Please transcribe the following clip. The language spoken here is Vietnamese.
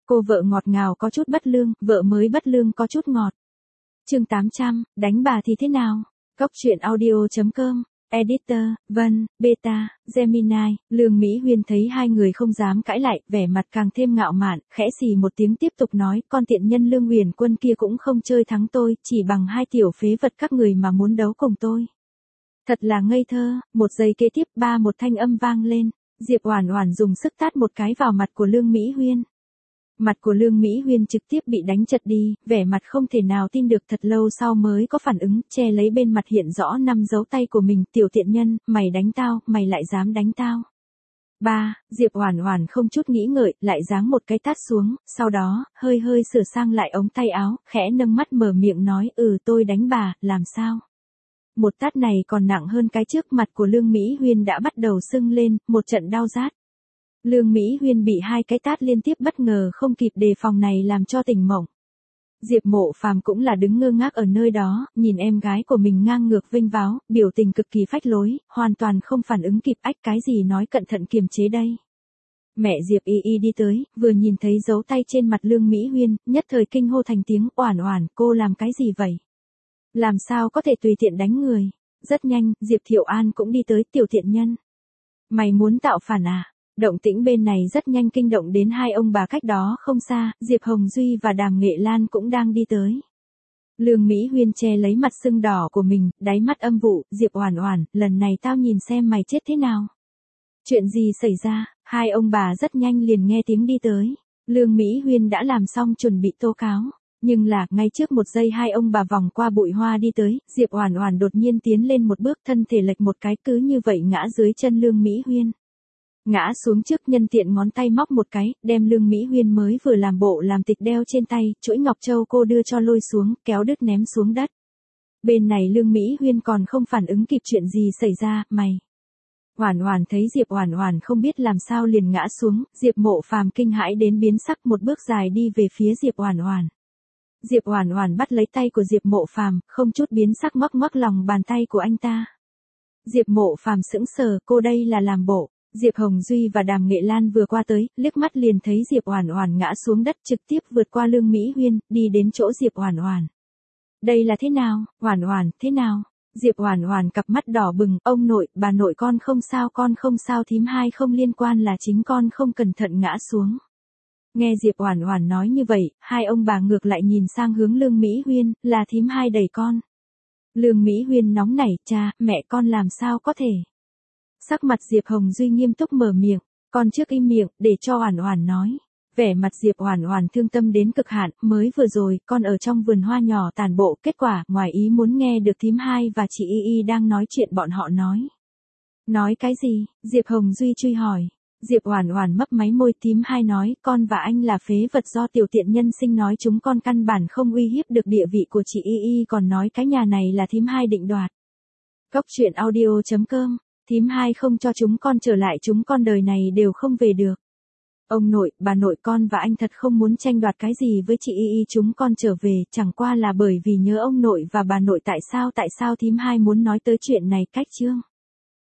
Cô vợ ngọt ngào có chút bất lương, vợ mới bất lương có chút ngọt. Chương 800, đánh bà thì thế nào? Cóc truyện audio.com. Editor, Vân, Beta, Gemini. Lương Mỹ Huyên thấy hai người không dám cãi lại, vẻ mặt càng thêm ngạo mạn, khẽ xì một tiếng tiếp tục nói, con tiện nhân Lương Uyển Quân kia cũng không chơi thắng tôi, chỉ bằng hai tiểu phế vật các người mà muốn đấu cùng tôi. Thật là ngây thơ. Một giây kế tiếp một thanh âm vang lên, Diệp Oản Oản dùng sức tát một cái vào mặt của Lương Mỹ Huyên. Mặt của Lương Mỹ Huyên trực tiếp bị đánh chật đi, vẻ mặt không thể nào tin được, thật lâu sau mới có phản ứng, che lấy bên mặt hiện rõ 5 dấu tay của mình, tiểu tiện nhân, mày đánh tao, mày lại dám đánh tao. Diệp Oản Oản không chút nghĩ ngợi, lại giáng một cái tát xuống, sau đó, hơi sửa sang lại ống tay áo, khẽ nâng mắt mở miệng nói, tôi đánh bà, làm sao? Một tát này còn nặng hơn cái trước, mặt của Lương Mỹ Huyên đã bắt đầu sưng lên, một trận đau rát. Lương Mỹ Huyên bị hai cái tát liên tiếp bất ngờ không kịp đề phòng này làm cho tỉnh mộng. Diệp Mộ Phàm cũng là đứng ngơ ngác ở nơi đó, nhìn em gái của mình ngang ngược vênh váo, biểu tình cực kỳ phách lối, hoàn toàn không phản ứng kịp, cái gì nói cẩn thận kiềm chế đây. Mẹ Diệp Y đi tới, vừa nhìn thấy dấu tay trên mặt Lương Mỹ Huyên, nhất thời kinh hô thành tiếng, Oản Oản, cô làm cái gì vậy? Làm sao có thể tùy tiện đánh người? Rất nhanh, Diệp Thiệu An cũng đi tới, tiểu tiện nhân. Mày muốn tạo phản à? Động tĩnh bên này rất nhanh kinh động đến hai ông bà cách đó không xa, Diệp Hồng Duy và Đàm Nghệ Lan cũng đang đi tới. Lương Mỹ Huyên che lấy mặt sưng đỏ của mình, đáy mắt âm vụ, Diệp Oản Oản, lần này tao nhìn xem mày chết thế nào. Chuyện gì xảy ra? Hai ông bà rất nhanh liền nghe tiếng đi tới. Lương Mỹ Huyên đã làm xong chuẩn bị tố cáo. Nhưng là, ngay trước một giây hai ông bà vòng qua bụi hoa đi tới, Diệp Oản Oản đột nhiên tiến lên một bước, thân thể lệch một cái, cứ như vậy ngã dưới chân Lương Mỹ Huyên. Ngã xuống trước, nhân tiện ngón tay móc một cái, đem Lương Mỹ Huyên mới vừa làm bộ làm tịch đeo trên tay, chuỗi ngọc châu cô đưa cho lôi xuống, kéo đứt ném xuống đất. Bên này Lương Mỹ Huyên còn không phản ứng kịp chuyện gì xảy ra, mày. Oản Oản thấy Diệp Oản Oản không biết làm sao liền ngã xuống, Diệp Mộ Phàm kinh hãi đến biến sắc, một bước dài đi về phía Diệp Oản Oản. Diệp Oản Oản bắt lấy tay của Diệp Mộ Phàm, không chút biến sắc ngoắc lòng bàn tay của anh ta. Diệp Mộ Phàm sững sờ, cô đây là làm bộ. Diệp Hồng Duy và Đàm Nghệ Lan vừa qua tới, liếc mắt liền thấy Diệp Oản Oản ngã xuống đất, trực tiếp vượt qua Lương Mỹ Huyên, đi đến chỗ Diệp Oản Oản. Đây là thế nào? Oản Oản, thế nào? Diệp Oản Oản cặp mắt đỏ bừng, ông nội, bà nội con không sao, thím hai không liên quan, là chính con không cẩn thận ngã xuống. Nghe Diệp Oản Oản nói như vậy, hai ông bà ngược lại nhìn sang hướng Lương Mỹ Huyên, là thím hai đẩy con. Lương Mỹ Huyên nóng nảy, cha, mẹ con làm sao có thể? Sắc mặt Diệp Hồng Duy nghiêm túc mở miệng, con trước im miệng, để cho Oản Oản nói. Vẻ mặt Diệp Oản Oản thương tâm đến cực hạn, mới vừa rồi, con ở trong vườn hoa nhỏ tản bộ, kết quả, ngoài ý muốn nghe được thím hai và chị Y đang nói chuyện bọn họ nói. Nói cái gì? Diệp Hồng Duy truy hỏi. Diệp Oản Oản mấp máy môi, thím hai nói, con và anh là phế vật do tiểu tiện nhân sinh nói chúng con căn bản không uy hiếp được địa vị của chị Y, còn nói cái nhà này là thím hai định đoạt. Cóc truyện audio.com. Thím hai không cho chúng con trở lại, chúng con đời này đều không về được. Ông nội, bà nội, con và anh thật không muốn tranh đoạt cái gì với chị Y, chúng con trở về, chẳng qua là bởi vì nhớ ông nội và bà nội. Tại sao thím hai muốn nói tới chuyện này, cách chương.